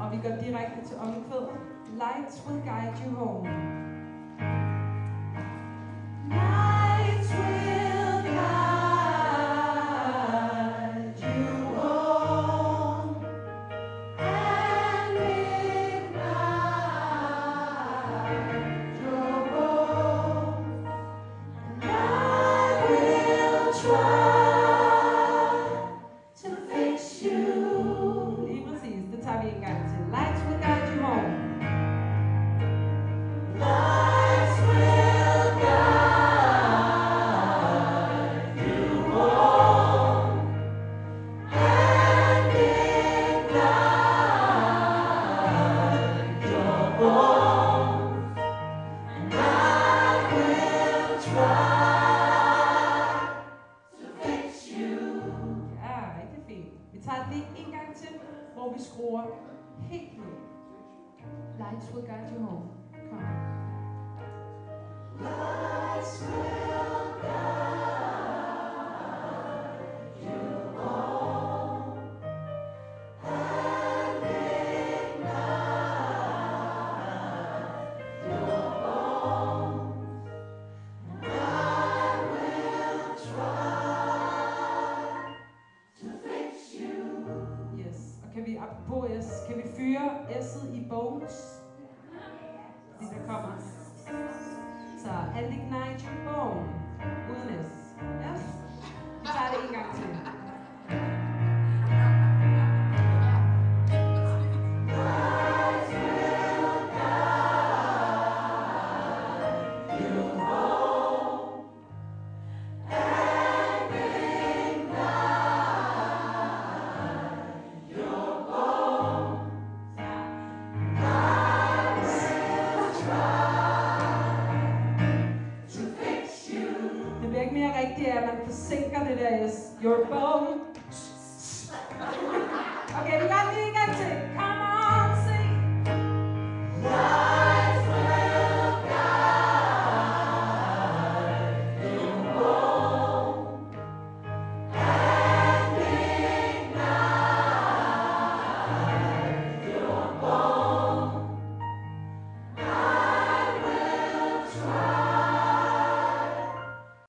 og vi går direkte til omkvædet. Lights will guide you home. Lights will guide you home and ignite your bones. And I will try to fix you. Lige præcis, det tager vi en gang til. Lights will guide you home. Lights will guide you home and ignite your bones. And I will try to fix you. Ja, rigtig fint. Vi tager det en gang til, hvor vi skruer helt ned. Lights will guide you home. Kom. Lights will guide you home and ignite your bones. And I will try to fix you. Yes, og kan vi apropos S, kan vi fyre S'et i bones? Det der kommer. Så and ignite your bone. Uden S. Yes. Vi tager det en gang til. Lights will guide you home and ignite your bones. I will try to fix you. Det bliver ikke mere rigtigt, at man forsinker det der S. Your bone. Okay, vi gør det lige en gang til. Come on, sing.